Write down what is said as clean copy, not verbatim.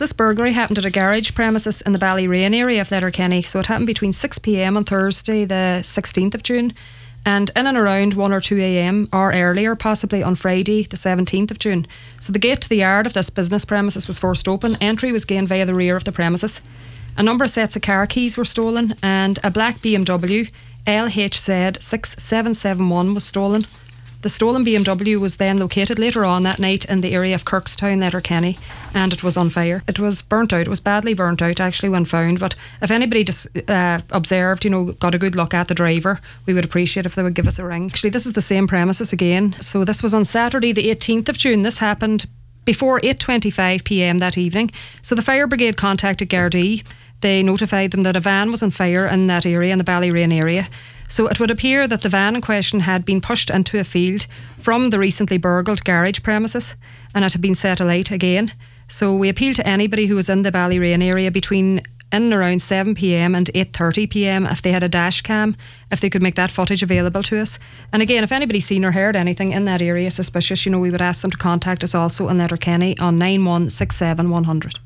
This burglary happened at a garage premises in the Ballyrain area of Letterkenny. So it happened between 6 p.m. on Thursday the 16th of June and in and around 1 or 2 a.m. or earlier, possibly on Friday the 17th of June. So the gate to the yard of this business premises was forced open. Entry was gained via the rear of the premises. A number of sets of car keys were stolen and a black BMW LHZ 6771 was stolen. The stolen BMW was then located later on that night in the area of Kirkstown, Letterkenny, and it was on fire. It was burnt out. It was badly burnt out actually when found, but if anybody just observed, got a good look at the driver, we would appreciate if they would give us a ring. Actually, this is the same premises again. So this was on Saturday the 18th of June. This happened before 8:25 p.m. that evening. So the fire brigade contacted Gardaí. They notified them that a van was on fire in that area, in the Ballyrain area. So it would appear that the van in question had been pushed into a field from the recently burgled garage premises and it had been set alight again. So we appeal to anybody who was in the Ballyrain area between in and around 7 p.m. and 8:30 p.m. if they had a dash cam, if they could make that footage available to us. And again, if anybody's seen or heard anything in that area suspicious, we would ask them to contact us also in Letterkenny on 9167 100.